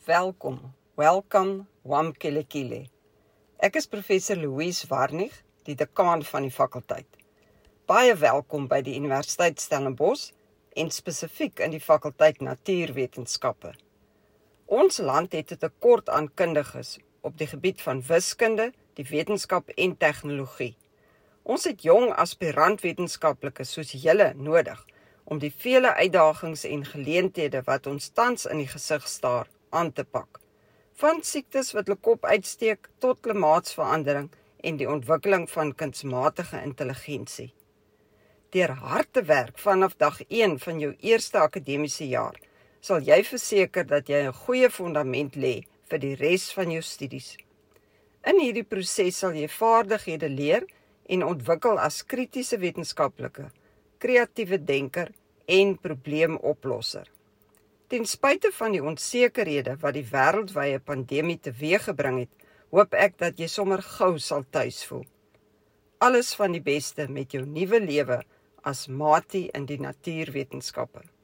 Welcome, Wamkelekile. Ek is professor Louise Warnig, die dekaan van die fakulteit. Baie welkom by die Universiteit Stellenbosch en spesifiek in die fakulteit Natuurwetenskappe. Ons land het 'n tekort aan kundiges op die gebied van wiskunde, die wetenskap en tegnologie. Ons het jong aspirantwetenskaplikes soos julle nodig om die vele uitdagings en geleenthede wat ons tans in die gesig staar aan te pak. Van siektes wat hulle kop uitsteek tot klimaatsverandering en die ontwikkeling van kunsmatige intelligensie. Deur hard te werk vanaf dag 1 van jou eerste akademiese jaar, sal jy verseker dat jy 'n goeie fondament lê vir die res van jou studies. In hierdie proses sal jy vaardighede leer en ontwikkel as kritiese wetenskaplike, kreatiewe denker en probleemoplosser. Ten spyte van die onsekerhede wat die wêreldwye pandemie teweeggebring het, hoop ek dat jy sommer gou sal tuis voel. Alles van die beste met jou nuwe lewe as matie in die natuurwetenskappe.